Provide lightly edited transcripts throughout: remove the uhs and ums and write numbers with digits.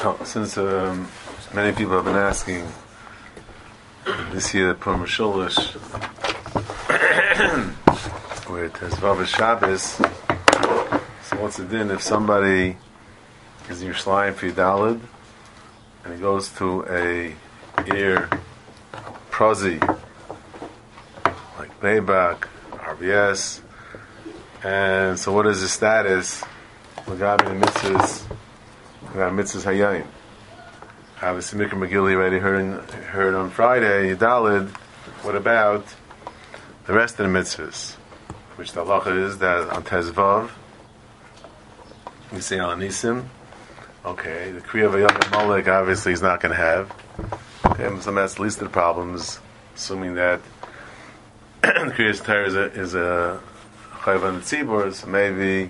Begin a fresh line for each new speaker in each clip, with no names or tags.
Since many people have been asking this year, Purim Shulish, where it has Vav Shabbos, so what's the din if somebody is in Yerushalayim for Yidalid and he goes to a ear Prozi, like Beibak, RBS, and so what is the status? Magabi the mitzvahs. Mitzvahs Hayayim. Obviously, Mikra McGilly already heard on Friday, Yidalid. What about the rest of the mitzvahs? Which the halacha is that on Tezvav, you say Al Nisim. Okay, the Kriya Vayam Molek obviously he's not going to have. Okay, so that's the least of the problems, assuming that the Kriya Torah is a Chayv on the Tzibur, so maybe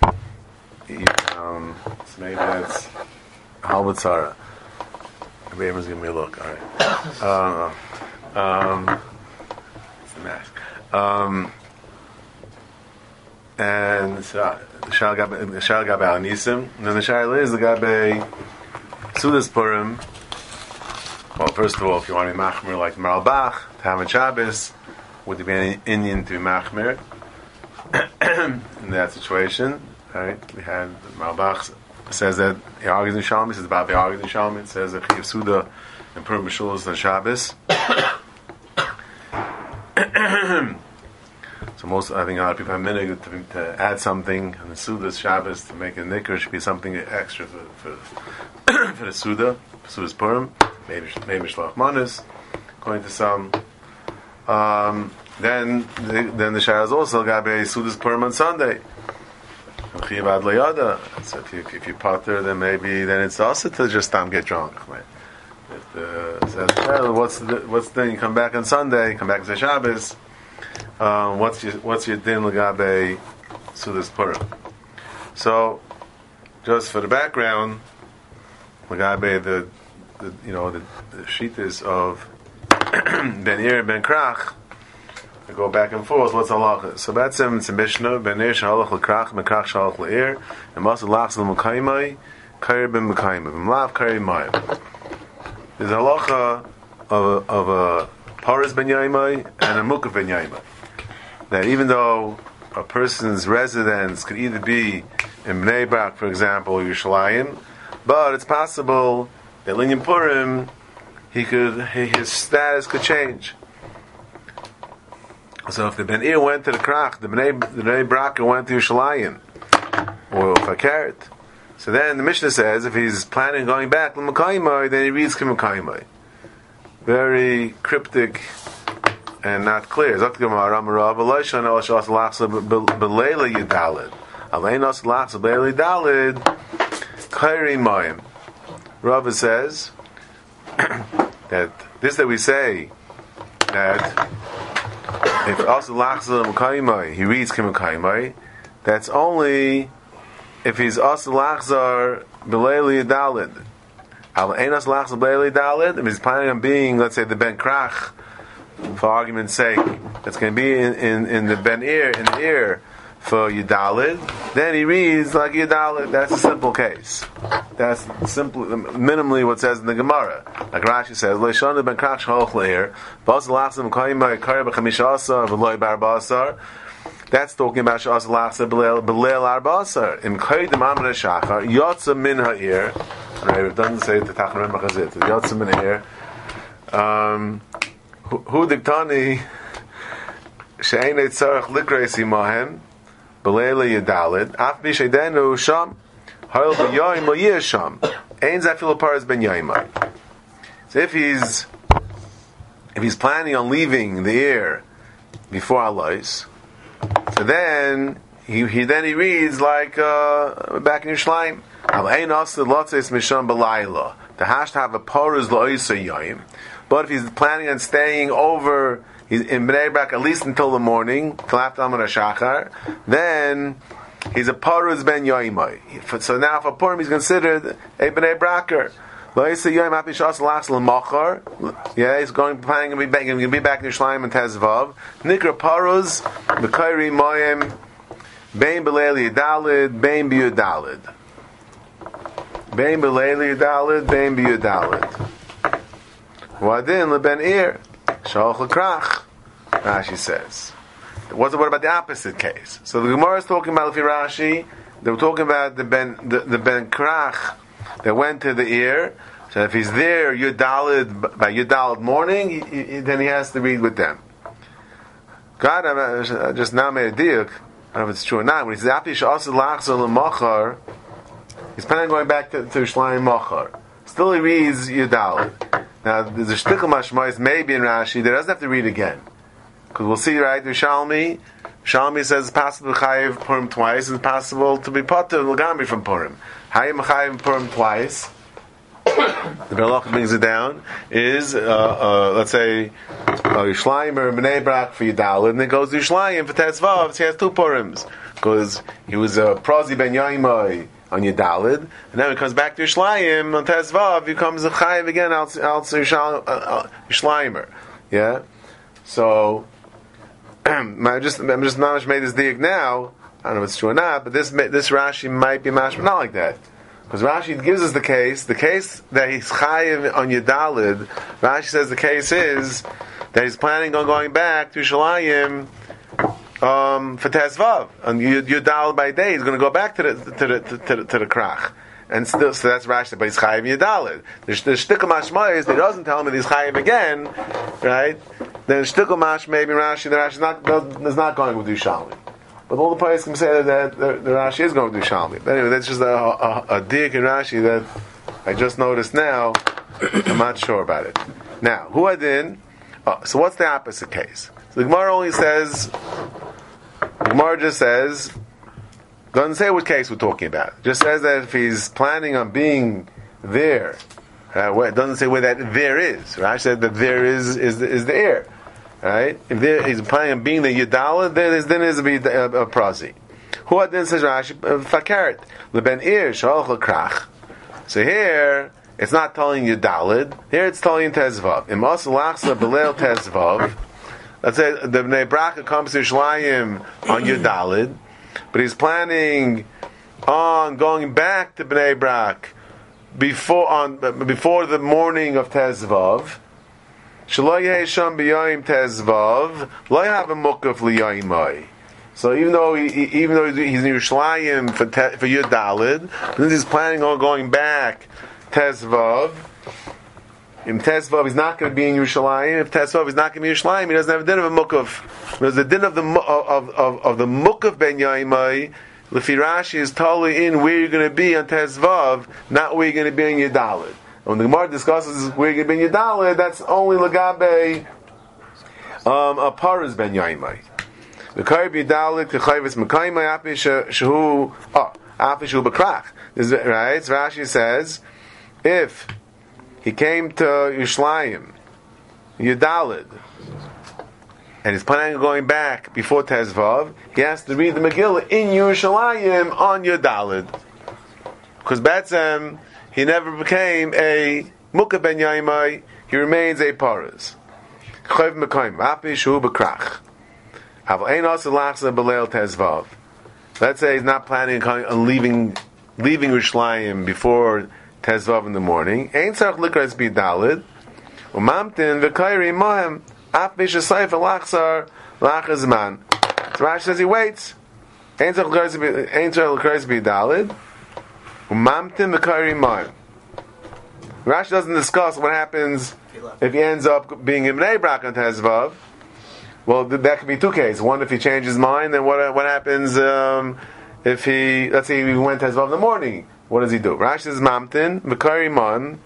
that's Halbatzara. Maybe everyone's giving me a look. All right. It's the mask. And so the Shal Gabe Al Nisim, and then the Shal is the Gabe Sudas Purim. Well, first of all, if you want to be machmir like Maral Bach, to have a Shabbos, would there be any Indian to be machmir in that situation? Right? We had Maral Bach says that he argues in Shalom. He says about the argues in Shalom. It says that Chiyav Suda and Purim B'Shulos on Shabbos. So most, I think, a lot of people have minhag to add something on the Suda's Shabbos to make a nikkur. Should be something extra for the Suda's Purim. Maybe Shlach Manis, according to some. Then the Shah is also Gabe Suda's Purim on Sunday. So if you potter, then maybe it's also to just get drunk. Right? What's the thing? You come back on Sunday, come back to Shabbos. What's your din l'gabe Sudas Purim? So, just for the background, l'gabe the shittas of Ben Ir and Ben Krach. We go back and forth. What's halacha? So that's it's a Mishnah. Ben Ir shalach l'krach, mekrach shalach l'ir, and masal lachs l'mukaymai, kair ben mukaymai, v'mlav kair mayim. There's a halacha of a paras ben yaimai and a mukah ben yaimai. That even though a person's residence could either be in Bnei Brak, for example, or Yerushalayim, but it's possible that Linyan Purim, his status could change. So if the Ben Ir went to the Krach, the Bnei Brak went to Yerushalayim, or Fakert, so then the Mishnah says if he's planning on going back to L'Makaymai, then he reads K'Makaymai. Very cryptic and not clear. Rava says that this that we say that if also lachzor mukaymai he reads kimukaymai, that's only if he's also lachzor b'leili dalid. Al einos lachzor b'leili dalid. If he's planning on being, let's say, the Ben Krach, for argument's sake, that's going to be in the Ben Ir in the ear for Yidalid, then he reads like Yidalid. That's a simple case. That's minimally what it says in the Gemara. Like Rashi says, Leishon ben Krach shalach leir, b'as lachzor mukaymai kar b'chamisha asar v'loy b'arba asar. That's talking about shas lachzor b'leil arba asar. Im koydem amar shachar yotza min ha'ir. Right, it doesn't say the Tachanun Machazit. Yotza min ha'ir. Hu diktani she'enei tzarech likreis imahem b'leil yidalid af b'sheidenu sham ha'il b'yoyim lo yeh sham ein zafil paras ben yoyimai. So if he's planning on leaving the ear before Alais, so then he reads like back in Yerushalayim. The hash to have a paras lo yoyim. But if he's planning on staying over, he's in Bnei Brak at least until the morning, till after Amar HaShachar, then he's a Paruz ben Yoimai. So now for Purim he's considered a Bnei Braker. Yeah, he's planning to be back in Yerushalayim and Tezvav. Nikra Paruz, B'kairi Moyim, Bein B'leili Dalid, Bein B'Yudalid. Bein b'leili Yudalid, bein b'Yudalid. Wadin leben ir, shalach l'krach. Rashi says. What about the opposite case? So the Gemara is talking about Lefi Rashi. They were talking about the ben krach that went to the ear. So if he's there Yudalid by Yudalid morning, then he has to read with them. God, I just now made a diuk. I don't know if it's true or not. When he says Apish also lachzor l'machar, he's planning on going back to Yerushalayim machar. Still he reads Yudalid. Now there's a shtickle mashmais maybe in Rashi that doesn't have to read again. Because we'll see, right? Shalmi says it's possible to chayiv Purim twice. It's possible to be potter l'gamri from Purim. Hayim chayiv Purim twice. The Berlach brings it down. Is let's say Yerushalayim or Bnei Brak for Yudalid, and then goes to Yerushalayim for Tezvav. So he has two Purims because he was a Prazi ben Yaimai on Yudalid, and then when he comes back to Yerushalayim on Tezvav, he becomes a chayiv again out Yerushalayim. Yeah. So. I'm just not much made this diak now. I don't know if it's true or not, but this Rashi might be mashma not like that, because Rashi gives us the case that he's chayiv on Yudalid. Rashi says the case is that he's planning on going back to Yerushalayim for Tezvav on Yudalid by day. He's going to go back to the krach. And still, so that's Rashi, but he's chayiv Yudalid. The shtickle mashma is that he doesn't tell him that he's chayiv again, right? Then shtickle mash maybe Rashi, the Rashi is not going with Yerushalmi. But all the players can say that the Rashi is going with Yerushalmi. But anyway, that's just a diak in Rashi that I just noticed now. I'm not sure about it. Now, who adin? So what's the opposite case? So the Gemara only says, the Gemara just says, doesn't say what case we're talking about. It just says that if he's planning on being there, it doesn't say where that there is. Rashi said that there is the air. Right? If he's planning on being the Yudala, then there's a prazi. Who then says Rashi fakert leben ir shalach l'krach. So here it's not telling Yudalid. Here it's telling Tezvav. Im also lachsa b'leil Tezvav. Let's say the Bnei Brak comes to Yerushalayim on Yudalid, but he's planning on going back to Bnei Brak before the morning of Tezvav. Shelo yehesham b'yayim Tezvav, lo have a mukaf liyaymai. So even though he's in Yerushalayim for Yudalid, since he's planning on going back Tezvav, in Tezvav he's not going to be in Yerushalayim. If Tezvav is not going to be in Yerushalayim, he doesn't have a din of a mukaf. There's the din of the mukaf ben yaymai. Lefi Rashi is totally in where you're going to be on Tezvav, not where you're going to be in Yudalid. When the Gemara discusses where you're going to be in Yudalid, that's only Lagabe a Paras ben Yaimai. The Kaib Yudalid Kechayvis Mekaimai Api Shehu Bekrach. Right? So Rashi says, if he came to Yerushalayim, Yudalid, and he's planning on going back before Tezvav, he has to read the Megillah in Yerushalayim on Yudalid. Because Batsam, he never became a Mukha ben Yaimai, he remains a Paras. Chayv Mekayim, Api Shu Bekrach. Aval Ein Asa Lachsa B'leil Tezvav. Let's say he's not planning on leaving Yerushalayim before Tezvav in the morning. Ein Tzarech Likras B'Dalid, Umamtin V'Kayri Mohem, Api Shesayf Lachsar Lachazman. So Rashi says he waits. Ein Tzarech Likras B'Dalid, Umamtin V'Kayri Mohem. Rashi doesn't discuss what happens if he ends up being in Bnei Brak on Tezvav. Well, that could be two cases. One, if he changes his mind, then what happens if he, let's say he went Tezvav in the morning? What does he do? Rashi says, Mamtin, V'Karimon.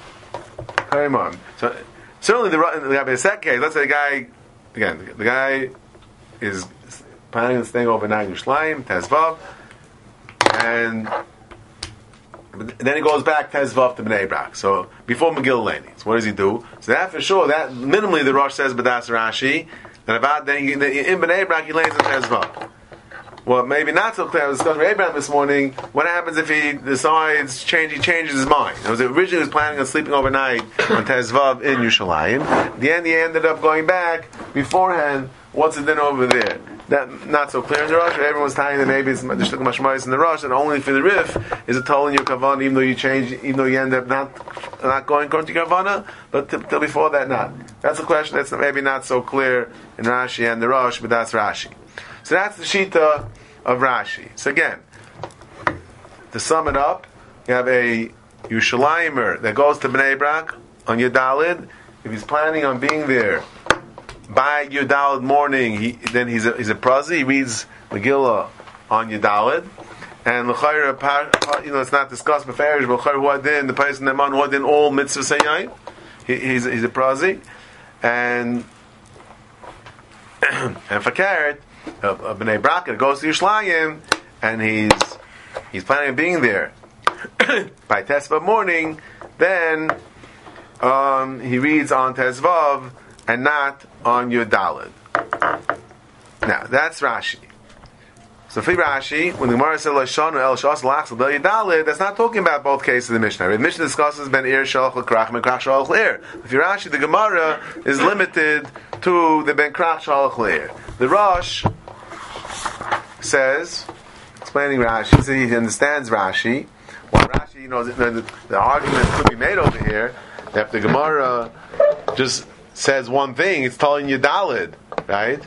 So, certainly the second case, let's say the guy is planning on staying overnight in Yerushalayim, Tezvav, and then he goes back Tezvav to Bnei Brak. So, before Megillah Leni. So what does he do? So that for sure, that minimally the Rosh says, B'das Rashi, that about then in Bnei Brak he lands in Tezvav. Well, maybe not so clear. I was discussing with Abraham this morning. What happens if he decides he changes his mind? He originally was planning on sleeping overnight on Tezvav in Yerushalayim. At the end, he ended up going back beforehand. What's the din over there? that not so clear in the Rosh. Everyone's tying that maybe it's the Shtuk Mashmayis in the Rosh, and only for the Rif is it told in your Kavanah, even though you change, even though you end up not going according to your Kavanah, but till before that not. That's a question that's maybe not so clear in Rashi and the Rosh, but that's Rashi. So that's the Shita of Rashi. So again, to sum it up, you have a Yerushalaymer that goes to Bnei Brak on Yudalid. If he's planning on being there by Yudalid morning, then he's a prazi. He reads Megillah on Yudalid, and l'chayr, it's not discussed beferish, but l'chayr huadin, the person that man huadin all mitzvah sayayim. He's a prazi, and for Karet, Bnei Brak goes to Yerushalayim, and he's planning on being there by Tesvav morning, then he reads on Tesvav and not on Yudalid. Now, that's Rashi. So for Rashi, when the Gemara says Lashon El Shas Lachs Bel Yudalid, that's not talking about both cases of the Mishnah. The Mishnah discusses Ben Ir Shalach L'Krach Ben Krach Shalach L'Ir. If you're Rashi, the Gemara is limited to the Ben Krach Shalach L'Ir. The Rosh says, explaining Rashi, so he understands Rashi. Well, Rashi, the argument could be made over here that if the Gemara just says one thing, it's telling you Dalid, right?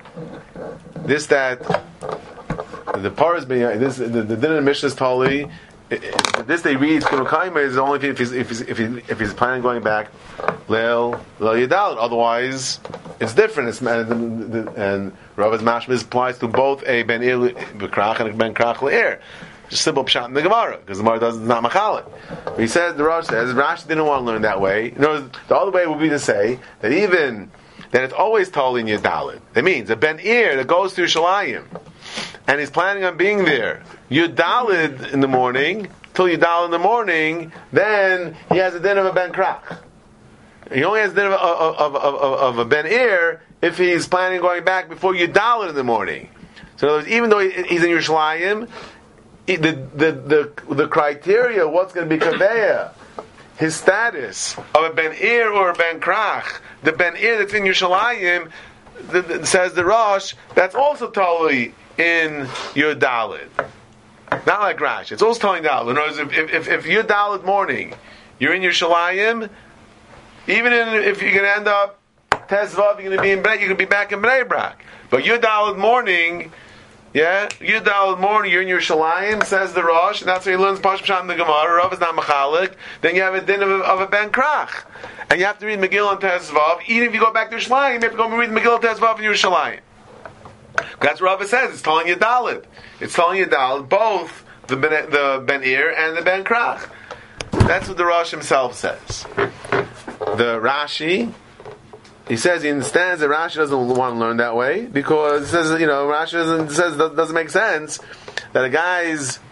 The Paras, the Din of Mishnah is totally. This they read Kurukaima is only if he's planning on going back Leil Yadalid. Otherwise, it's different. And Rava's Mashmiz applies to both a Ben Ir B'Krach and a Ben Krach Le'er. Just simple pshat in the Gemara, because the Gemara is not machalik. But he says, the Rosh says, Rashi didn't want to learn that way. The other way would be to say that it's always told in Yudalid. That means a Ben Ir that goes to Yerushalayim, and he's planning on being there Yudalid in the morning, till Yudalid in the morning, then he has a din of a Ben Krach. He only has a din of a Ben Ir if he's planning on going back before Yudalid in the morning. So in other words, even though he's in Yerushalayim, the criteria, what's going to be kaveya, his status of a Ben Ir or a Ben Krach, the Ben Ir that's in Yerushalayim, says the Rosh, that's also totally in your Dalid. Not like Rash. It's also telling Dalid. In other words, if you're Dalid morning, you're in Yerushalayim, even if you're going to end up Tezvav, you're going to be in Bnei, you're going to be back in Bnei Brak. But you're Dalid morning. Yeah, Yudal morning, you're in Yerushalayim, says the Rosh, and that's where he learns Pashpashat in the Gemara. Rav is not machalik. Then you have a din of a Ben Krach, and you have to read Megillah and Tezvav. Even if you go back to Yerushalayim, you have to go and read Megillah and Tezvav in Yerushalayim. That's what Rav says. It's telling you Dalit. It's telling you Dalit, both the Ben Ir and the Ben Krach. That's what the Rosh himself says. The Rashi, he says he understands that Rashi doesn't want to learn that way because it says, Rashi doesn't make sense that a guy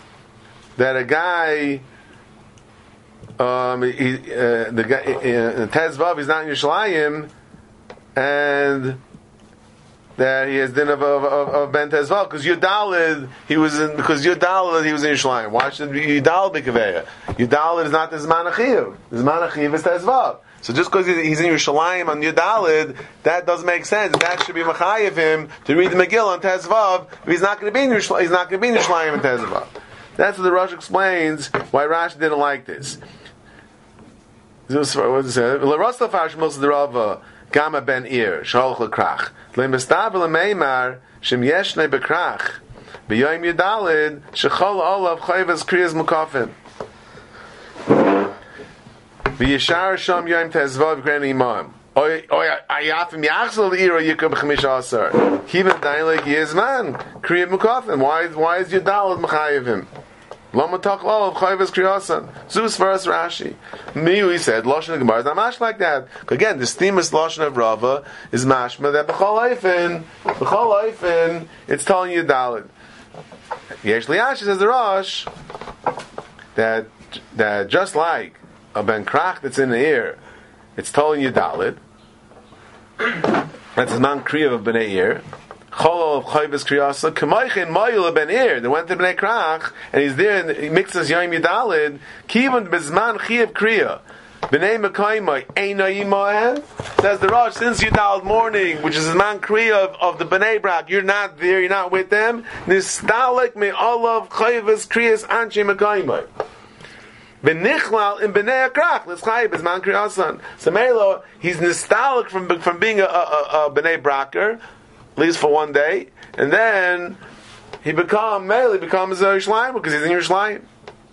Tezvav he's not in Yerushalayim and that he has din of Ben Tezvav because Yudalid he was in Yerushalayim. Why should Yudalid be kaveya? Yudalid is not the Zman Achiv. The Zman Achiv is Tezvav. So just because he's in Yerushalayim on Yudalid, that doesn't make sense. That should be machayev him to read the Megillah on Tezvav. But he's not going to be in Yerushalayim on Tezvav. That's what the Rosh explains why Rashi didn't like this. What does it say? L'Rostafar shmos d'Rava Gama ben Ir Shalach l'Krach Le'Mistav le'Meimar Shem Yeshnei beKrach B'Yom Yudalid Shechol Olav Chayvas Kriyas Mukafim. V'yishar sham yom tezvav gren imam. Oy ayafim yachzol l'ira yikub b'chamish asar. Kivan dayin like yizman kriyat mukafim. Why is Yudalid mechayev him? Lama tachol of chayvas kriyasan. Zeus first Rashi. He said lashon gemara is not mash like that. Again, the steamus lashon of Rava is mashma that b'chol oifin it's telling Yudalid. Yesh liyash says the Rosh that just like a Ben Krach that's in the ear, it's telling you Dalit. That's a non-kriyav of Bnei Ir. Cholo of Chayvus Kriyasa. K'maychin Mayul Ben Ir. They went to Bnei Krach, and he's there, and he mixes Yom Yudalid. Kivon Bezman Chiyav Kriya. B'nei Mekaymai Eina Yimahen. Says the Rosh, since Yudal morning, which is the man kriya of the B'nei Brak, you're not there, you're not with them. Nistalik me olav chayvus kriyas anche Mekaymai. B'nichlal in B'nei Akrach. L'schayv is man kriyasan. So Melo, he's nostalgic from being a B'nei Braker, at least for one day, and then he becomes a Yerushalayim because he's in Yerushalayim.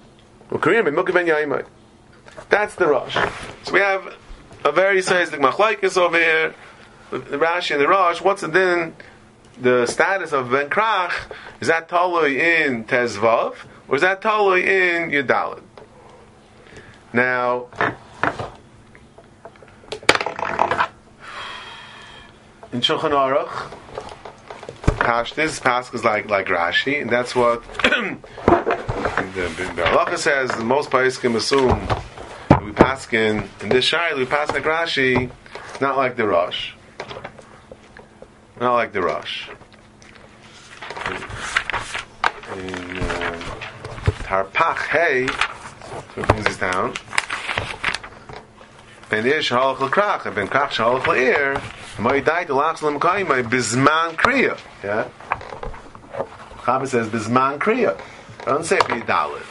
That's the Rosh. So we have a very seismic machlokes over here, the Rashi and the Rosh. What's then the status of Ben Krach? Is that Talui in Tezvav, or is that Talui in Yudalid? Now, in Shulchan Aruch, Pashtis, Pasch is like Rashi, and that's what the Halacha says. Most Paiskim assume that we paskin in this Shai, we pass like Rashi, not like the Rosh. Not like the Rosh. In Tarpach Hey, so it brings this down. Ben Ish Halach L'Krach, and Ben Krach Halach L'Ir, my died the last L'Mkai, my Bizman Kriya. Yeah? Chabad says Bizman Kriya. I don't say B'Dalit.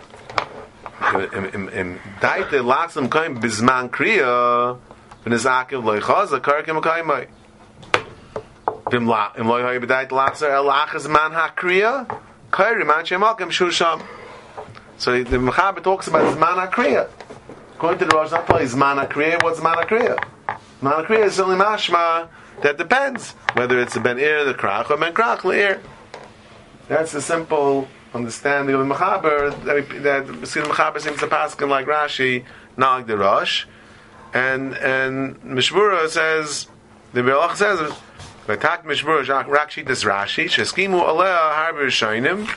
Im died the last L'Mkai, Bizman Kriya, Ben Izakiv L'Ichaz, a Karkim L'Mkai, my Im Loy B'Dalit the last Elach is Man HaKriya, Kairi Man Shemakim Shusham. So the Mechaber talks about Zman HaKriya. According to the Rosh, not is Mana Kriya. What's Mana Kriya? Mana Kriya is only mashma that depends whether it's a Ben Ir the Krach or Ben Krach Le'ir. That's a simple understanding of the Mechaber that the Mechaber seems to paskin like Rashi, not like the Rosh. And Mishmura says, the Be'alach says, V'tak Mishmura Rakshi this Rashi Sheskimu Alea Harbi Shainim.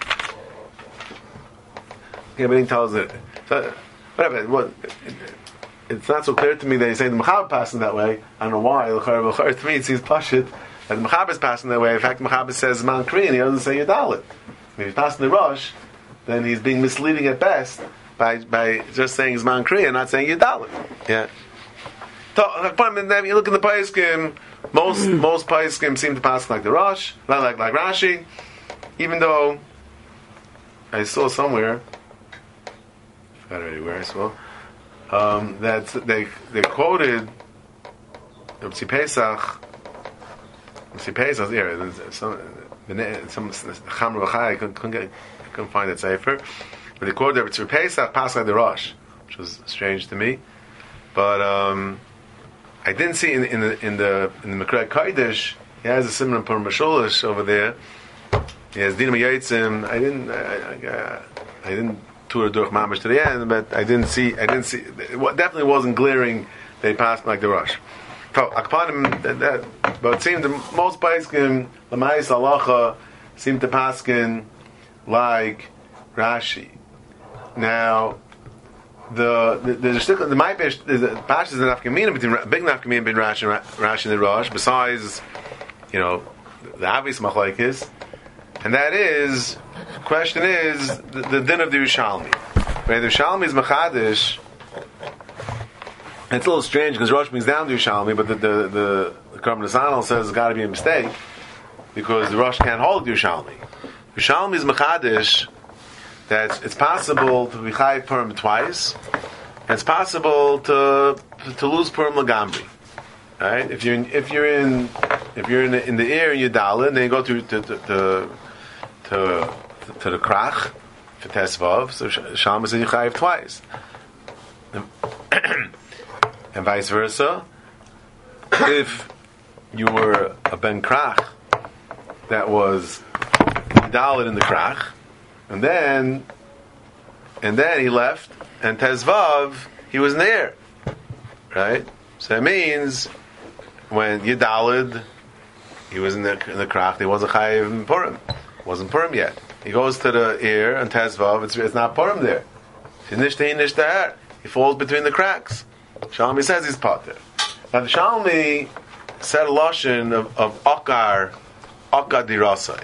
Yeah, but he tells it. So, whatever. It's not so clear to me that he's saying the Mechaber passing that way. I don't know why. To me, it seems pashit that the Mechaber is passing that way. In fact, the Mechaber says Man Kriya, and he doesn't say Yudalit. If he's passing the Rosh, then he's being misleading at best by just saying he's Man Kriya, not saying Yudalit. Yeah. So, you look in the Paiskim. Most Paiskim seem to pass like the Rosh, not like Rashi. Even though I saw somewhere. I forgot already where I saw. That they quoted Mtzi Pesach, yeah, some Chamra V'chai, I couldn't find that sefer, but they quoted that Mtzi Pesach passed like the Rosh, which was strange to me. But I didn't see in the Mekra Kodesh, he has a similar Purim Bashulish over there. He has Dinam Yatzim. I didn't tour durch mamash to the end, but I didn't see. It definitely wasn't glaring. They passed like the Rosh. So that, but it seemed the most paiskim l'mayis halacha seemed to paskin like Rashi. Now the Maipesh the Pash is an nafkamina between big nafkamina between Rashi and the Rosh. Besides, the obvious machlokes, and that is. The question is the din of the Yerushalmi. Right? The Yerushalmi is Machadish. It's a little strange because Rosh brings down the Yerushalmi, but the Karban Nesanel says it's got to be a mistake because the Rosh can't hold the Yerushalmi. Yerushalmi is Machadish that it's possible to be Chayiv Purim twice, and it's possible to lose Purim Lagambri. Right? If you're in the air and you're Dalit, and then you go to the Krach for Tesvav, so Shalom is in Yechayiv twice, and vice versa. If you were a Ben Krach that was Dalit in the Krach, and then he left, and Tesvav he was in the air, right? So that means when Yedalid he was in the Krach, there was a Chayiv in Purim. Wasn't Purim yet. He goes to the ear and Tezvav, it's not Purim there. He falls between the cracks. Shalmi says he's potter. Now the Shalmi said a lashon of Okar dirasai.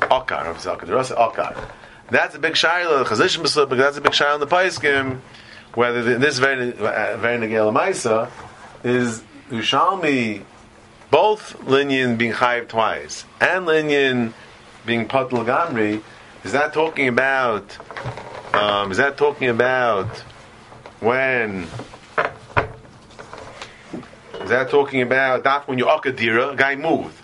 Okar. That's a big shayla. Chazishim b'slip, that's a big shayla in the Paiskim. whether this very negel Maisa is Ushalmi, both Linyan being chayiv twice and Linyan being patul gamri. Is that talking about? Is that talking about when? Is that talking about that when you akadira? A guy moved.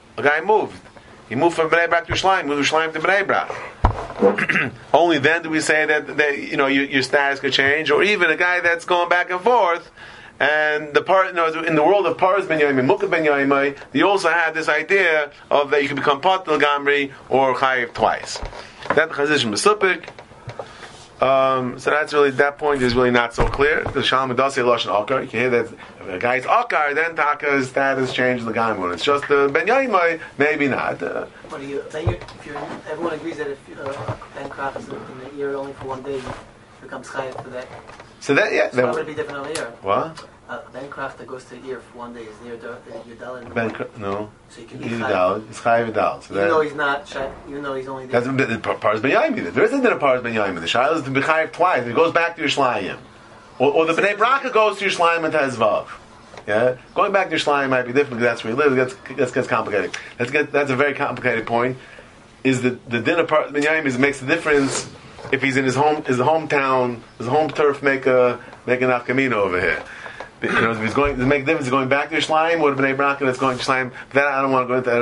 He moved from Bnei Brak to Yerushalayim, moved Yerushalayim to Bnei Brak. Only then do we say that your status could change, or even a guy that's going back and forth. And the part, in the world of Paras Ben Yaimai, Mukha Ben Yaimai, they also had this idea of that you can become Patel Gamri or Chayiv twice. That Chazis Mesupik. So that's really, that point is really not so clear. The Shalom does say Lashon Akar. You can hear that if a guy's Akar, then Taka's status changes the Gamri. When it's just Ben Yaimai, maybe not.
Everyone agrees that if Ben Krach is in the year only for one day, he becomes Chayiv for that.
So that, yeah.
So that would be different over here.
What?
Ben Krach that goes to the ear for one day is near Yudal.
No.
So he can be Chayiv.
It's Chayiv Yudal. So
even though he's not, even though he's only there.
That's Paras Ben Yaimai. There isn't a Paras Ben Yaimai. The Shaila is to be Chayiv twice. It goes back to Yerushalayim. Or the Bnei Bracha goes to Yerushalayim and Tezvav. Yeah? Going back to Yerushalayim might be different because that's where he lives. That gets complicated. That's a very complicated point. Is the din of Paras Ben Yaimai makes a difference if he's in his hometown, his home turf make a nafkamina over here. If he's going to make a difference, going back to Yerushalayim or Bnei Brak that's going to Yerushalayim. That I don't want to go into.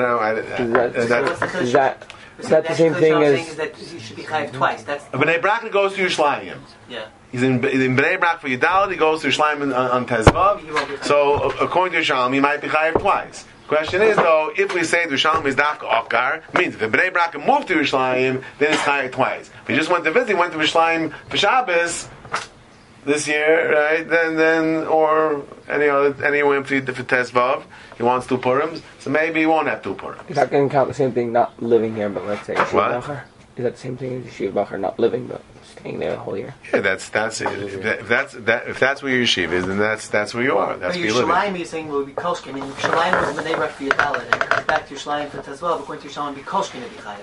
Is that the same thing as?
Is that he should be chayiv twice. That's
Bnei Brak goes to Yerushalayim.
Yeah.
He's in Bnei Brak for Yudal. He goes to Yerushalayim on Tezvav. So according to Yerushalayim, he might be chayiv twice. Question is though, if we say the Yerushalayim is dafka akar, means if the Bnei Brak moved to Yerushalayim, then it's chayiv twice. If he just went to visit, he went to Yerushalayim for Shabbos this year, right? Then or anywhere for Tezvav, he wants 2 Purims, so maybe he won't have 2 Purims.
Is that going to count the same thing? Not living here, but let's say
What?
Yeshiva Bachar? Is that the same thing as Yeshiva Bachar? Not living, but staying there the whole year.
Yeah, if that's where your yeshiva is, then that's where you are. That's where you live.
Yerushalayim, you're saying will be koshkin. I mean, Yerushalayim was Bnei Brak for Yudal, and he comes back to Yerushalayim for Tezvav. According to Yerushalayim, be koshkin to be chayiv.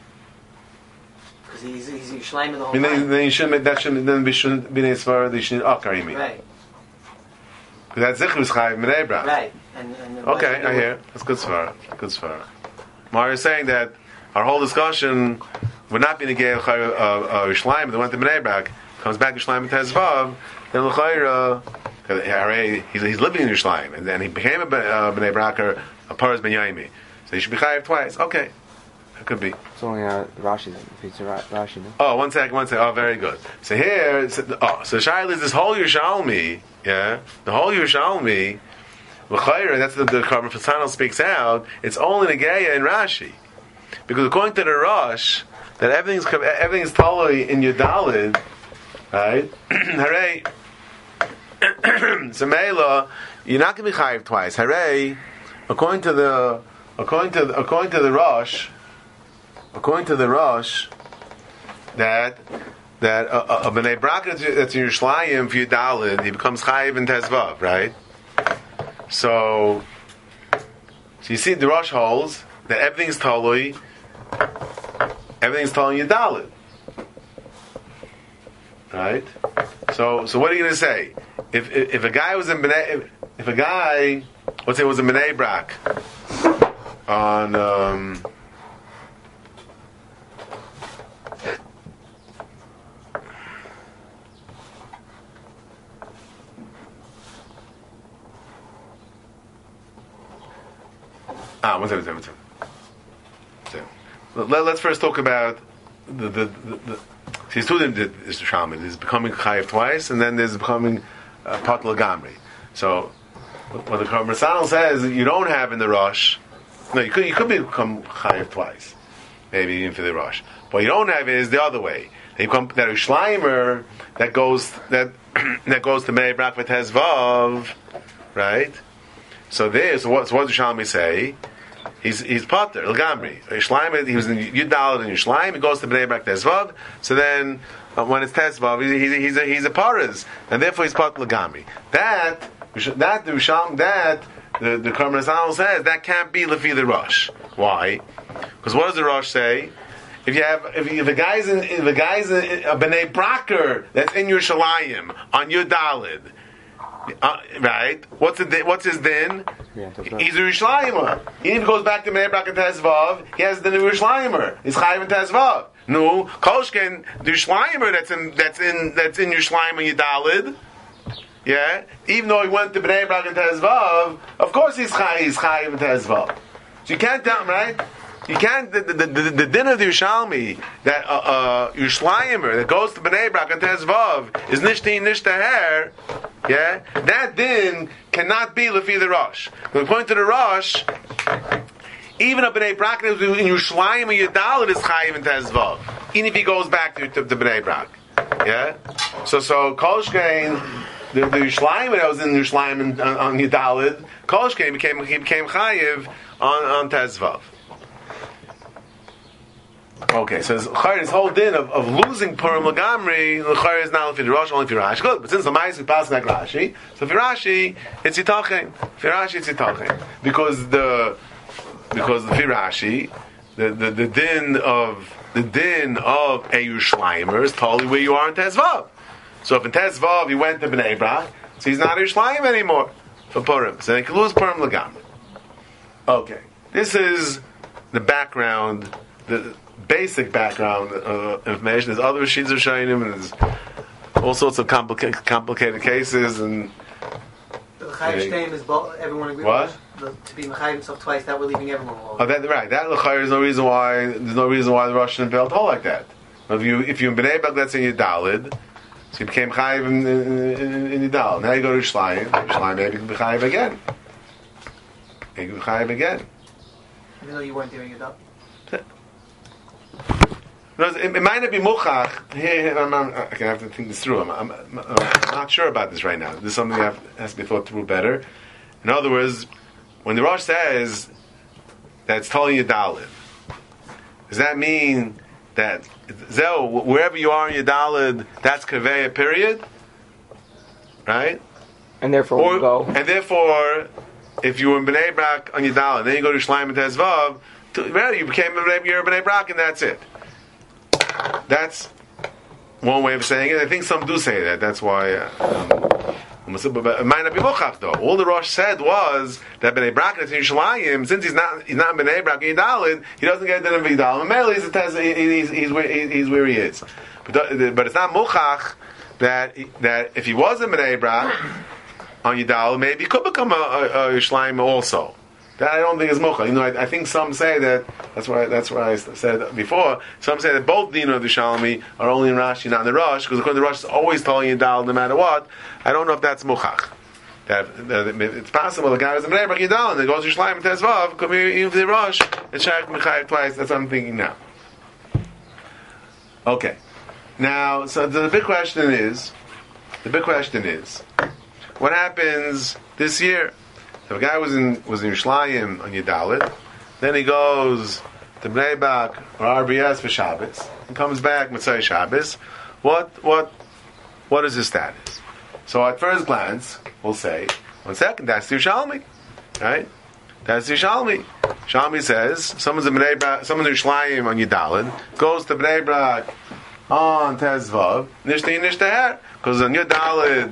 Because he's Yerushalayim the whole time.
Then you shouldn't be Nesvar. They should akar you mean.
Right.
Because that's Zichrus Chayiv Bnei Brak.
Right. And
Okay, I hear. That's good svara. Good svara. Mario is saying that our whole discussion would not be in the Gei of Yerushalayim that went to Bnei Brak, comes back to Yerushalayim and Tezvav, then L'chayra, he's living in Yerushalayim, and then he became a Bnei Braker, a Paras Ben Yaimi. So he should be chayiv twice. Okay. That could be.
It's only Rashi then. If it's Rashi then.
Oh, one second. Oh, very good. So here, so Shaila is this whole Yerushalmi, yeah? The whole Yerushalmi, L'chayra, that's the Karban Fasanel speaks out, it's only Negeya in Rashi. Because according to the Rosh, that everything's totally in your Dalid, right? Hooray! So Meila, you're not going to be chayiv twice. Hooray! According to the Rosh, that a Bnei Brak that's in Yerushalayim for your Dalid, he becomes chayiv in Tezvav, right? So you see, the Rosh holds that everything's totally Yudalid, right? So what are you going to say? If a guy was in Bnei, let's say was in Bnei Brak on one second. Let's first talk about the see, student is shaman. There's becoming chayiv twice, and then there's becoming patel gamri. So, what the Karban says you don't have in the Rosh. No, you could become chayiv twice, maybe even for the Rosh. What you don't have is the other way. That Yerushalayim that goes to Bnei Brak v'Tezvav, right? So what does Yerushalmi say? He's Potter, L'Gamri. Yerushalayim, he was in Yudal in Yerushalayim, he goes to Bnei Brak Tezvav, so then when it's Tezvav, he's a Paras, and therefore he's Potter L'Gamri. The Karban says, that can't be Lefi the Rosh. Why? Because what does the Rosh say? if a guy's a Bnei Braker that's in Yerushalayim on Yudalid, right? What's his din? He's a Yerushalayim. Even if he goes back to Bnei Braker Tezvav, he has the Yerushalayim. He's Chayiv and Tezvav. No, Kolshken, the Yerushalayim that's in Yerushalayim on Yudalid. Yeah, even though he went to Bnei Brak and Tezvav, of course he's Chayiv and Tezvav. So you can't tell him, right? You can't, the din of the Yerushalmi, that Yerushlayimer that goes to Bnei Brak and Tezvav is Nishti Nishtaher, yeah, that din cannot be Lefi the Rosh. But according to the Rosh, even a Bnei Brak in Yerushlayimer Yadalid is Chayiv and Tezvav, even if he goes back to Bnei Brak. Yeah? So Kolshkein, the Yerushalayim that was in Yerushalayim on Yudalid, Kolshkein became Chayiv on Tezvav. Okay, so this whole din of losing Purim Lagamri, L'chayr is not if you're Rosh, only if you're Rashi. Good, but since the Ma'is we pass like Rashi, so if you're Rashi, it's Yitachin. If you're Rashi, it's Yitachin. Because the Rashi, the din of a Yerushalayim is totally where you are in Tezvav. So if in Tezvav he went to Bnei Brak, so he's not a Yerushalayim anymore for Purim. So he can lose Purim Lagamri. Okay, this is the background, the basic background information. There's other sheets of Shainim, and there's all sorts of complicated cases. And
the Chayiv Shteim is everyone agrees.
What?
To be Mechayiv himself twice, that we're leaving everyone alone.
Oh, right. That L'chayr is no reason why. There's no reason why the Russian and Belt hold like that. If you in Bnei Brak, that's in Yudalid, so you became Chayiv in Yudalid. Now you go to Yerushalayim. Maybe you can be Chayiv again. You can be Chayiv again.
Even though you weren't there in Yudalid.
It might not be muchach. Here, I have to think this through. I'm not sure about this right now. This is something that has to be thought through better. In other words, when the Rosh says that it's telling you Yudalid, does that mean that wherever you are in Yudalid, that's Kaveya, period? Right?
And therefore we go.
And therefore, if you were in Bnei Brak on Yudalid, then you go to Shloim and Tezvav, you became you're a Bnei Brak, and that's it. That's one way of saying it. I think some do say that. That's why. It might not be muchach though. All the Rosh said was that Bnei Brak is in Yerushalayim. Since he's not Bnei Brak in Yudalid, he doesn't get the Yudalid. Mainly he's where he is. But it's not muchach that if he was in Bnei Brak on Yudalid, maybe he could become a Yerushalayim also. That I don't think is mocha. I think some say that. That's why I said before. Some say that both Dino and the Shalmi are only in Rashi, not in the Rosh, because according to the Rosh, it's always telling you Dal no matter what. I don't know if that's mochach. That it's possible the guy was in Bnei Brak Yudal and then goes to Yerushalayim and Tezvav. Could be even the Rosh. It's Shach Mechayev twice. That's what I'm thinking now. Okay. Now, so the big question is, what happens this year? If a guy was in Yerushalayim on Yudalid, then he goes to Bnei Brak or RBS for Shabbos, and comes back Motzei Shabbos. What is his status? So at first glance, we'll say, one second, that's the Yerushalmi, right? That's the Yerushalmi. Yerushalmi says someone's in Yerushalayim on Yudalid, goes to Bnei Brak on Tezvav, Nishtaher, because on Yudalid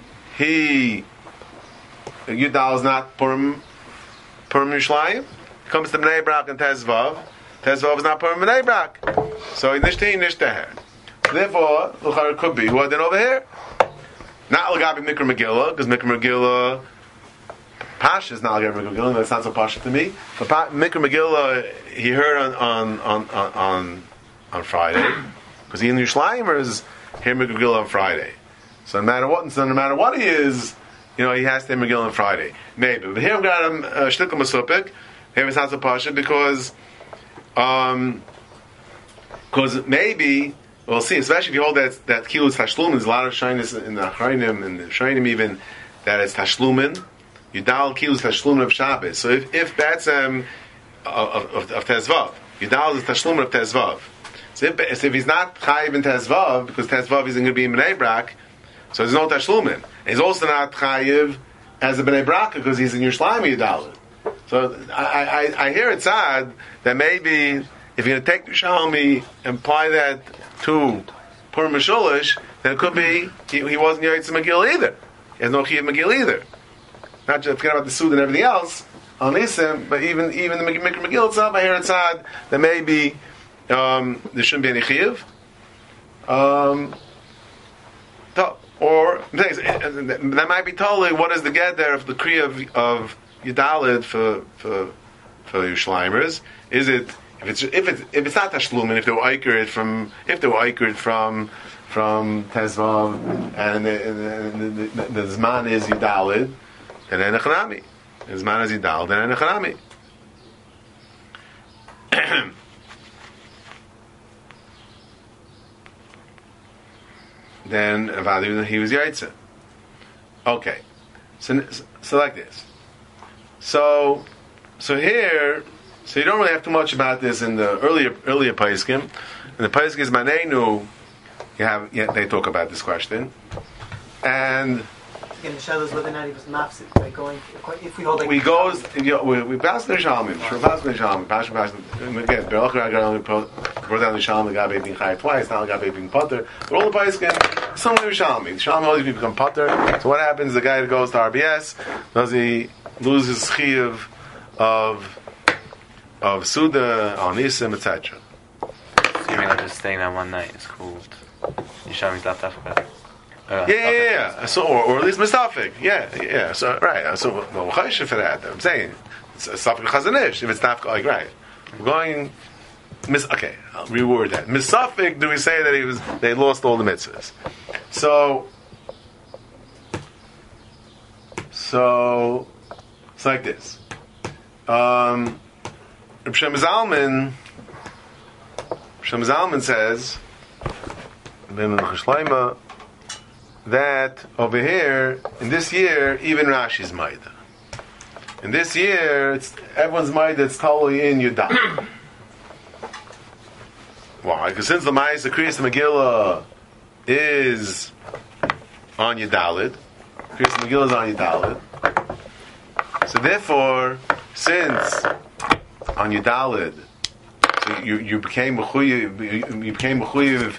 Yudal is not Purim Yerushalayim. Comes to Bnei Brak and Tezvav. Tezvav is not Purim Bnei Brak. So Nishtaher. Therefore, it could be what then over here. Not Lagabi Mikra Megillah, because Mikra Megillah Pasha is not Lagabi Mikra Megillah. That's not so Pasha to me. But Mikra Megillah he heard on Friday, because he in Yerushalayim or is here Mikra Megillah on Friday. So no matter what he is. He has to have Megillah on Friday. Maybe. But here I've got him Shtikl Masupik. Maybe it's not so Pasha because maybe, we'll see, especially if you hold that Kilus Tashlumin, there's a lot of shyness in the Achrayim and the Shainim even, that it's Tashlumin. Yudal Kilus Tashlumin of Shabbos. So if that's of Tezvav, Yudal is Tashlumin of Tezvav. So if he's not Chayiv in Tezvav, because Tezvav isn't going to be in Bnei Brak, so there's no Tashlumin. He's also not Chayiv as a Bnei Brak because he's in Yerushalayim Yudalid. So I hear it's odd that maybe if you're going to take the Yerushalmi and apply that to Purim Mishulish, then it could be he wasn't Yaitz Megillah either. He has no Chiyav Megillah either. Not just forget about the Sud and everything else on Nisim, but even the Mikra Megillah itself, I hear it's odd that maybe there shouldn't be any Chiyav. Or that might be totally what is the get there of the Kriya of Yudalid for Yerushalayimers? Is it if it's not Tashlumin, if they were Eikered from Tezvav and the Zman is Yudalid, then Enechanami. The Zman is Yudalid, then Enechanami. Then he was Yaitza. Okay, so like this. So here, you don't really have too much about this in the earlier Paiskim. In the Paiskim Manenu, they talk about this question, and
again, the shadows living out. He was mafsik by going. If we hold like
we pass the Shalmi. We pass the Shalmi. Again, brought down the Shalmi. Got being Chai twice. Now got being Potter. But all the Paiskim, some of the Shalmi. The Shalmi always become Potter. So what happens? The guy that goes to RBS, does he lose his Chiyav of Suda, Onisim, etc.
You mean like just staying there one night? It's called Yishami's Lav Tafka.
Yeah. So, or at least Mustafik. Yeah. So, right. So, well, Chayshin for that. I'm saying it's a Safik Chazanish. If it's not like right, we're going. Okay, I'll reword that. Misafik. Do we say that they lost all the mitzvahs? So it's like this. Reb Shem Zalman says, that over here, in this year, even Rashi's Maida. In this year, everyone's Maida, it's totally in Yudah. Why? Because since the Ma'aseh Kriyas Megillah is on Yudalid, Kriyas Megillah is on Yudalid, so therefore, since on Yudalid, so you became Mechuyev,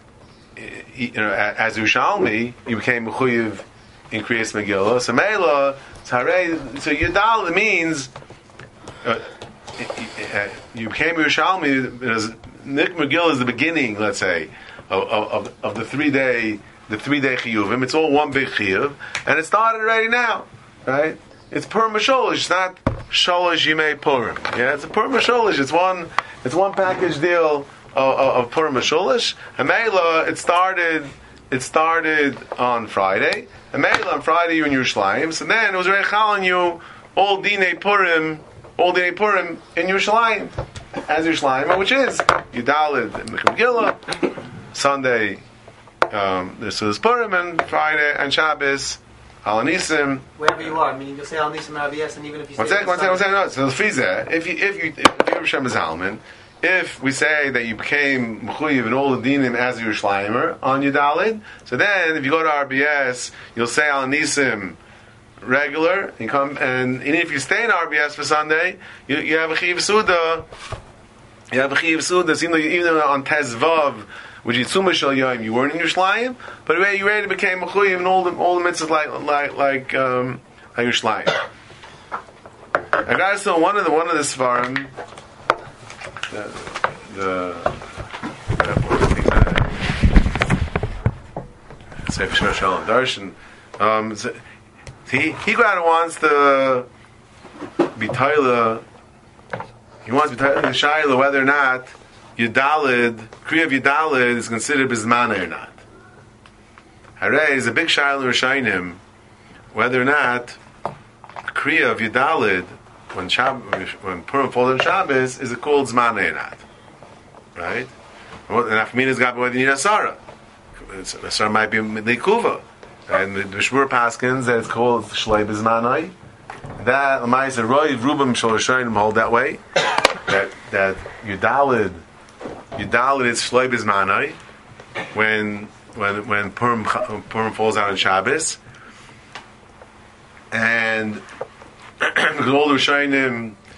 as Yerushalmi, you became Mechuyev in Kriyas Megillah. So Meila, so Yudalid means you became Yerushalmi. Nik Megillah is the beginning, let's say, of the 3 day chiyuvim. It's all one big chiyuv, and it started already now, right? It's Purim Sholish. It's not Sholish Yimei Purim. Yeah, it's a Purim Sholish. It's one package deal of Purim Sholish. And Meila, it started on Friday. And Meila on Friday you're in Yerushalayim. So then it was already calling you all Dinei Purim in Yerushalayim. As Yerushalayim, which is Yudalid Megillah, Sunday there's Purim, and Friday and Shabbos Al Nisim.
Wherever you are, meaning you'll say Al Nisim RBS, and even if you say
one second. No. So the Fizeh, if you're Shem Zalman, if we say that you became Mechuyev in all the dinim as a Yerushalayim on Yudalid, so then if you go to RBS, you'll say Al Nisim regular, and come, and if you stay in RBS for Sunday, you have a Chiv Suda. You have a Chiv Suda. Even on Tezvav, which is Tzuma Shel Yom, you weren't in Yerushalayim, but you already became Mechuyev in all the mitzvahs like Yerushalayim. I got to say one of the Svarim, Sefer Shema Shalom Darshan. He kind of wants to be Tyler. He wants to be Tyler the Shaila whether or not Yudalid, Kriya of Yudalid is considered Bizmana or not. Hare is a big Shaila Rishainim whether or not Kriya of Yudalid when Purim falls on Shabbos is it called Zmana or not? Right? And Afmina's got whether you need Asara. Asara might be Lekuva. And the Shmur Paskins that it's called Shlei Bizmanai. That Lamaisa Roy Rubim Shalashayim hold that way. That Yudalid is Shlei Bizmanai when Purim falls out on Shabbos. And because all the Rishayim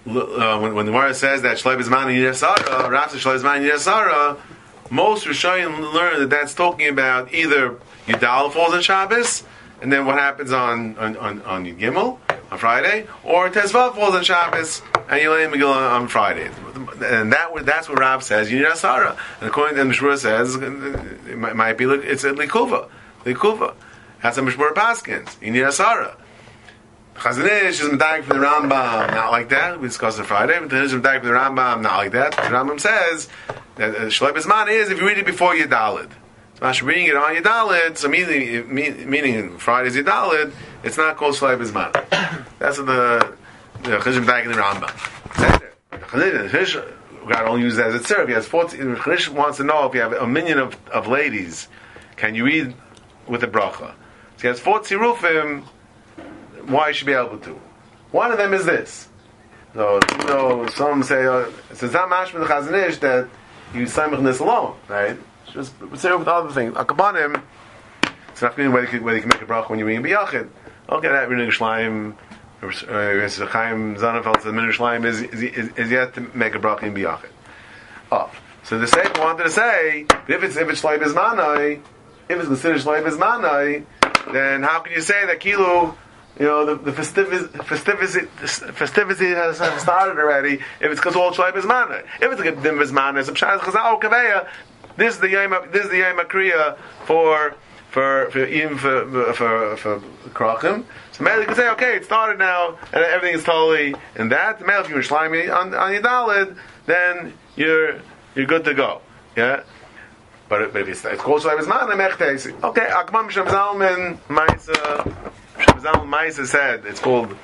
when the Gemara says that Shloi Bizman and Yirasara, Rav says Shloi Bizman and Yirasara, most Rishonim learn that that's talking about either Yudal falls on Shabbos, and then what happens on Yud Gimel on Friday, or Tezvav falls on Shabbos and Yolei Megillah on Friday, and that's what Rav says Yirasara, and according to the Mishmur says it might be it's a Likuva. That's a Mishmur Paskins Yirasara. Chazon Ish is medayek for the Rambam, not like that. We discussed it Friday. But Chazon Ish is medayek for the Rambam, not like that. The Rambam says that Shloi Bizman is if you read it before Yudalid. So after reading it on Yudalid, so meaning Friday's Yudalid, it's not called Shloi Bizman. That's what the Chazon Ish is medayek in the Rambam. Chazon Ish got only use it as a tzir. If he has 40, Chazon Ish wants to know if you have a minion of ladies, can you read with a bracha? So he has 40 rufim. Why you should be able to? One of them is this. So, some say it's not mashma the Chazon Ish that you samich this alone, right? Just say with other things. Akabanim, it's not going whether you can make a bracha when you're reading biyachid. Okay, that reading Shleim, Chaim Zanafel says Minur Shleim is yet to make a bracha in biyachid. Oh, so the Sefer wanted to say if it's Shloi Bizmanai, if it's considered Shloi Bizmanai, then how can you say that Kilu? The festivity has started already. If it's because all Shloi Bizmanai, if it's a Dim Bizmanai, some Shas Chazal Kaveya, this is the Yom Kriya for Krachim. So maybe you can say, okay, it started now, and everything is totally in that. Maybe if you're Shlimi on Yudalid, then you're good to go. Yeah. But if it's called Shloi Bizmanai, Mechtesi. Okay, Akmam Shem Zalman Ma'isa. Zalman Ma'isa said it's called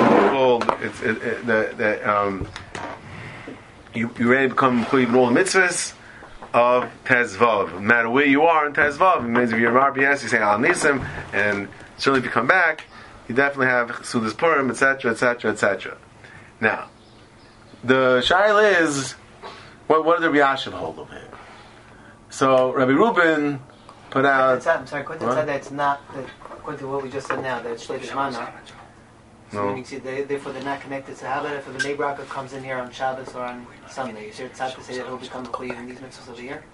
you ready to become complete in all the mitzvahs of Tezvav. No matter where you are in Tezvav, it means if you're in RBS, you say Al Nisim, and certainly if you come back, you definitely have Sudas Purim, etc., etc., etc. Now, the shaila is, what did Rabbi Yashiv hold of here? So Rabbi Reuben put out.
I'm sorry, Quentin said that it's not. According to what we just said now, that it's Shloi Bizmanai. So meaning, therefore they're not connected. So how about if a Bnei Brak comes in here on Shabbos or on Sunday? Is there tzad to say that he'll become clean in these mitzvahs over here?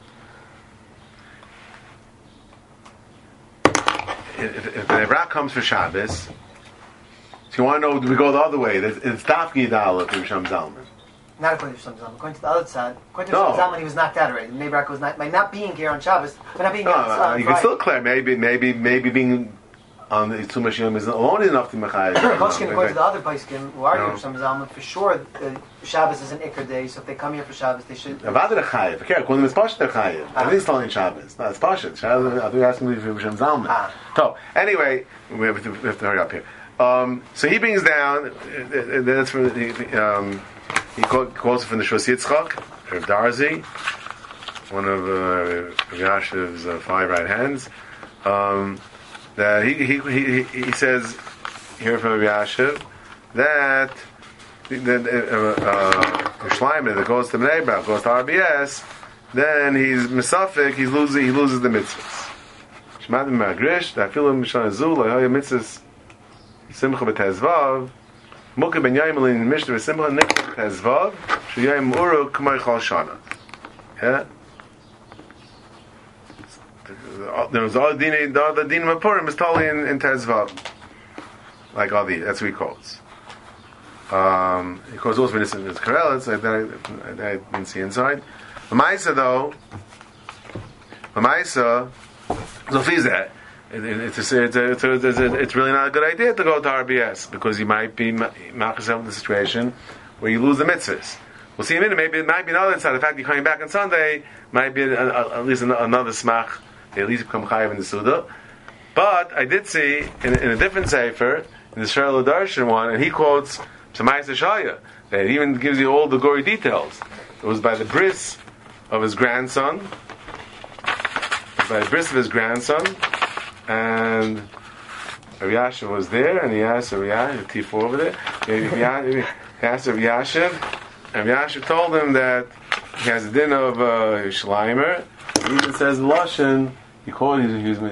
If Bnei Brak comes for Shabbos, so you want to know, do we go the other way? It's Dafki Yudalid for Rishon Zalman.
Not according to Rishon Zalman. According to the other side, according to Rishon Zalman, he was knocked out already. Bnei Brak was not by not being here on Shabbos, but not being here on Sunday.
You can still clear maybe being on the Tzum Hashem is alone enough to Mechayim.
According to the other Paiskim who argue Rishon Zalman, for sure Shabbos is an Iker day, so if they come here for Shabbos, they should.
Avada Chayiv. Okay, according to Pashut Chayiv. Everything's still in Shabbos. No, it's Pashut. Shabbos. I think you're asking me for Rishon Zalman. So anyway, we have to hurry up here. So he brings down. That's from he quotes from the Shos Yitzchak, Rav Darzi, one of Yashiv's 5 right hands. That he says here from Yashiv that Shleimer that goes to Bnei Brak, goes to RBS, then he's misafik, he loses the mitzvahs. Shmadim Magrish, that filim Mishana Zul, Lahoya mitzvahs Simcha b'Tezvav, Mukha ben Yaimelin Mishnah Simcha Nikha b'Tezvav, Shuyayim Uru K'may Chal Shana. Yeah. There was all the din of Purim is totally in Tezvav, like all that's what he quotes. He quotes also in his Karelitz that I didn't see inside. The Ma'isa though, it's really not a good idea to go to RBS because you might be mark yourself in the situation where you lose the mitzvahs. We'll see in a minute. Maybe it might be another side. The fact you're coming back on Sunday might be at least another smach. They at least become chayiv in the Suda. But I did see in a different sefer, in the Sherlo Darshan one, and he quotes Shemais Shaya, that it even gives you all the gory details. It was by the bris of his grandson, and Rav Yashiv was there, and he asked Rav Yashiv, T4 over there, he asked Rav Yashiv, and Rav Yashiv told him that he has a din of Shleimer. He even says Lashon. He quoted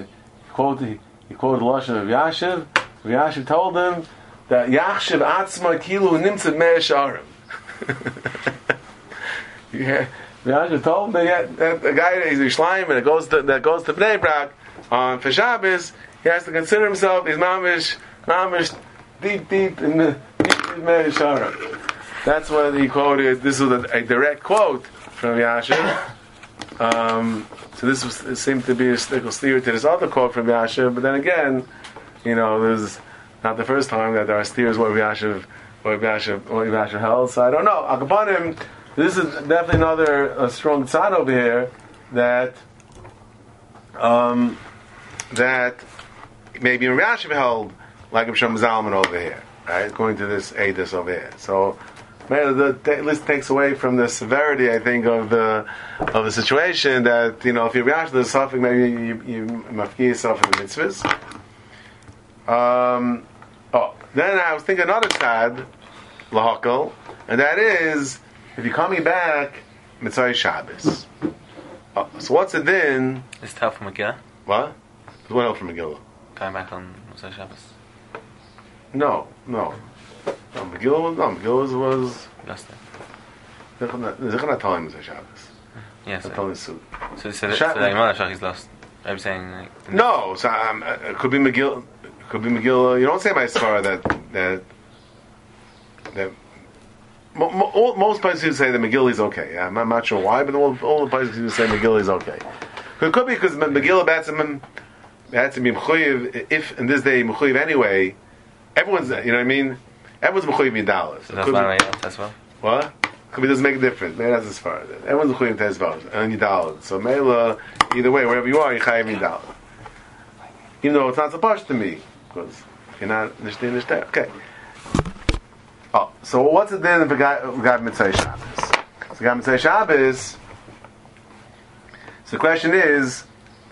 Lashon of Yashiv. Yashiv told him that Yachshiv Atzma Kilu Nimtzat Mei Sharim. Yeah, Yashiv told me that the guy is Yerushalayim and that goes to Bnei Brak on for Shabbos, he has to consider himself he's mamish deep in the Meir Shara. That's what he quoted. This was a direct quote from Yashiv. So this seemed to be a stickle steer to this other quote from Yashiv, but then again, this is not the first time that there are steers what Yashiv held. So I don't know. Akapanim, this is definitely another strong tzad over here that maybe Yashiv held like Shlomo Zalman over here, right? According to this Eidos over here. So at least takes away from the severity, I think, of the situation that if you're Yashiv the suffix, maybe you mafki yourself in the mitzvahs. Then I was thinking another tzad lahakal, and that is if you're coming back Mitzvah Shabbos. So what's it then?
Is it help from Megillah?
What? What help from Megillah?
Going back on Mitzvah Shabbos.
No. Megillah was.
Lost it.
They're not telling Mitzvah Shabbos.
Yes.
They're telling Suit.
So he's lost. I'm saying.
No, so it could be Megillah. You don't say by Svara that most places say that Megillah is okay. I'm not sure why, but all the places say Megillah is okay. It could be because Megillah had to be mechuyev. If in this day mechuyev anyway, everyone's what I mean. Everyone's mechuyev midalas.
So that's why as well.
What? Could be doesn't make a difference. Maybe that's as far. Everyone's mechuyev tezvav and yidalas. So Mela, either way, wherever you are, you chayev midalas. Even though it's not supposed to me, because you're not nishtin. Okay. So what's it then if we got Mitzvah Shabbos? So we got Mitzvah Shabbos. So the question is,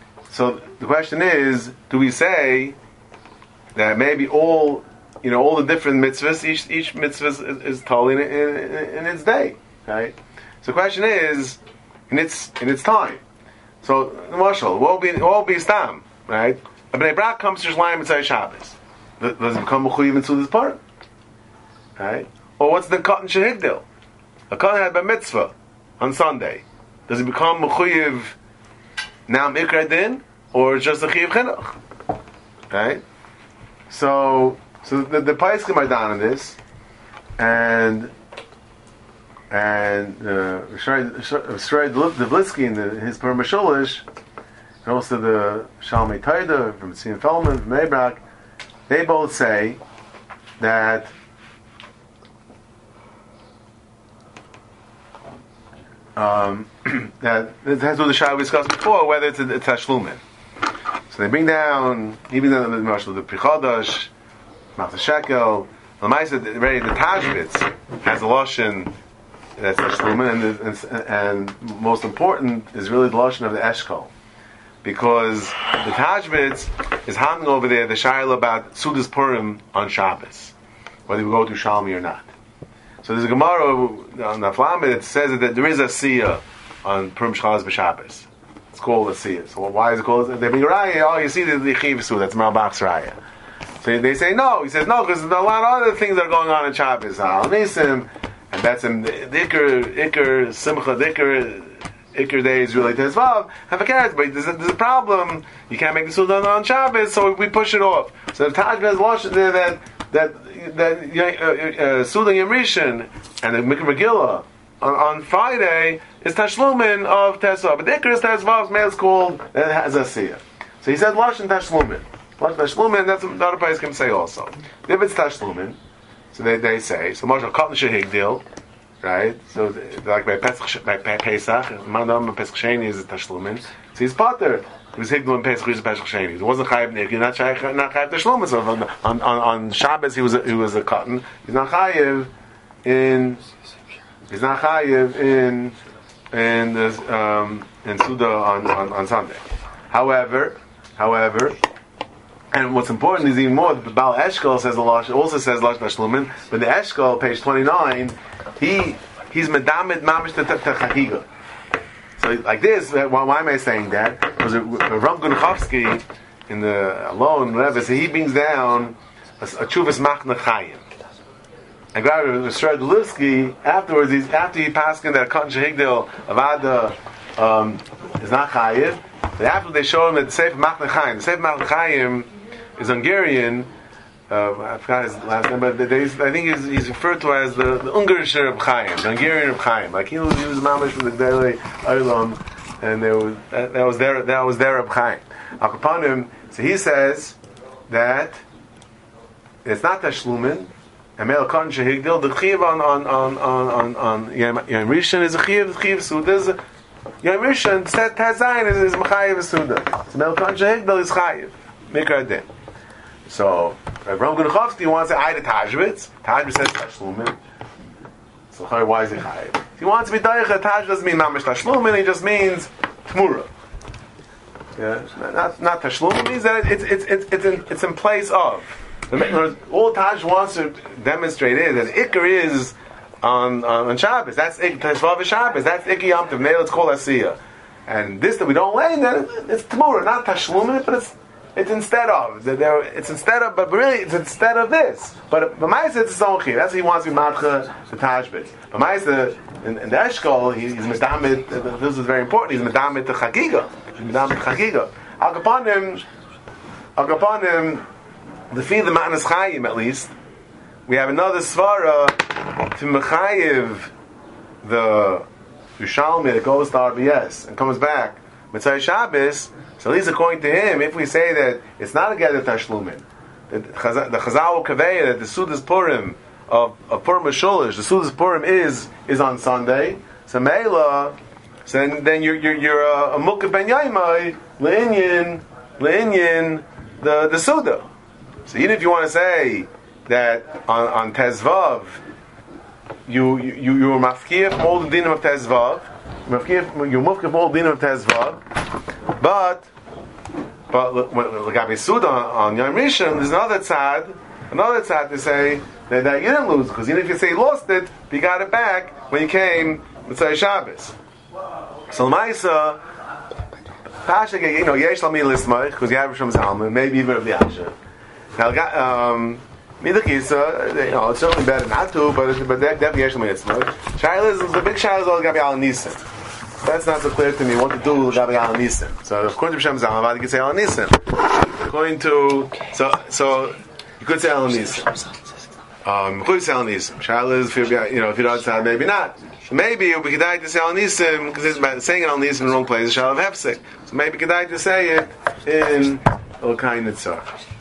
do we say that maybe all the different mitzvahs, each mitzvah is totally in its day, right? So the question is, in its time. So Marshall, what will be stam, right? A Bnei Brak comes to Yerushalayim Mitzvah Shabbos. Does it become mechuyev into this part? Right? Or what's the cotton shehigdil? A cotton had by mitzvah on Sunday. Does it become mechuyev now mikra din, or just a chiyuv chinuch? Right? So the Paiskim are down on this, and Shrei Devlitsky in his Purim Sholish, and also the Shalmei Taida from Tzim Feldman from Eibrak, they both say that that it has to do with the shah we discussed before, whether it's a tashlumin. So they bring down even the Prichodosh, Machzor Shekel, Lamaisa, already the Tashbitz has a lashon that's tashlumin, and most important is really the lashon of the Eshkol, because the Tashbitz is hanging over there the shayla about Sudas Purim on Shabbos, whether we go to Shalmi or not. So there's a Gemara on the Flamet that says that there is a Siyah on Purim Shchalas b'Shabbos. It's called a Siyah. So why is it called? They bring a Raya. You see the Chiv Su. That's Malbach's Raya. So they say no. He says no because there's a lot of other things that are going on in Shabbos. Al Nisim, and that's in Iker Simcha. Iker day is really Tezvav. Have a carrot, but there's a problem. You can't make the Sudan on Shabbos, so we push it off. So the Taj has launched there that Sudan Yom Rishon and the Mikra Megillah on Friday is Tashlumin of Tesvav. But the Iker is Tezvav's male is called Azasiyah. So he said Lashon Tashlumin. Lashon Tashlumin, that's what the other place can say also. If it's Tashlumin, so they say, so Marshal Cotton Shehigdil, right? So like by Pesach, Manam Pesach Sheni is a Tashlumin. So he's Potter. He was Higdil and Pesach, he was Pesach Sheni. He wasn't Chayiv Nikki, not Chayiv Tashlumin. So on Shabbos he was a cotton. He's not Chayiv in Suda on Sunday. However, and what's important is even more. The Baal Eshkol says also says Lashon Tashlumin, but the Eshkol, page 29, he's Medamid Mamish Techahiga. So like this, why am I saying that? Because Ram Gunchovsky in the Alone, whatever, so he brings down a Chuvas Machna Chayim, And Rabbi Shradulivsky, afterwards, after he passed in that Katan Shehigdil Avada is not Chayiv, but after they show him that the Sefer Machne Chaim, the Sefer Machne Chaim is Hungarian. I forgot his last name, but I think he's referred to as the Ungarish Reb Chaim, the Hungarian Reb Chaim. Like he was mamish from the Gedolei Olam, and that was their Reb Chaim. Upon him, so he says that it's not Tashlumin. And Mel Katan Shehigdil, the Chiv on Yom Rishon is a Chiv, the Chiv Suda is Yom Rishon, Tazayin is Machayev Suda. So Mel Katan Shehigdil is Chayev, Mikra Din. So Ram Gunchovsky wants to add a Tajvitz. Tajvitz says Tashlumin. So why is he Chayev? If he wants to be Daicha, Taj doesn't mean Mamish Tashlumin, it just means Tmura. Yeah, not Tashlumin means that it's in place of. All Taj wants to demonstrate is that Iker is on Shabbos. That's Teshvav Shabbos. That's Iker Yom Tov. Now it's called Asiyah. And this that we don't learn, then it's Tamura, not Tashlumin, but it's instead of. It's instead of, but really it's instead of this. But B'mais it's his own Chiv. That's what he wants to be Matcha the Tajbit. B'mais in the Eshkol, he's Medamit. This is very important. He's Medamit the Chagiga. He's Medamit Chagiga. I'll upon him. The feed the Matnas Chaim, at least, we have another svara to Mechayiv the Yerushalmi that goes to RBS and comes back Mitzvah Shabbos. So at least according to him, if we say that it's not a Geder Tashlumin, the Chazal will convey that the Sudas Purim of Purim Mashulish, the Sudas Purim is on Sunday. So Meila, so then you're a Mukah Ben Yaimai Le'inyin the Suda. So even if you want to say that on Tezvav you were mafkir from all the dinim of Tezvav, you're mafkir from all the dinim of Tezvav, but Lagabi Suda on Yom Rishon, there's another tzad to say that you didn't lose, because even if you say you lost it, you got it back when you came Mitzvah Shabbos. So L'maisa Pasha, Yesh Lami Lismach, because you have Rishon Zalman, maybe even of the Asher. Now, Midachisa, it's certainly better not to, but definitely Yesh Lami Lismach. The big Shaila is all Gabi Al Nisim. That's not so clear to me what to do with Gabi Al Nisim. So according to Rishon Zalman, you could say Al Nisim. According to so you could say Al Nisim. You could say Al Nisim. Shaila is if you don't say maybe not. Maybe it would be Kedai to say Al Nisim, because saying Al Nisim in the wrong place is Shaila of Hefsek. So maybe Kedai to say it in Elkai Nitzar.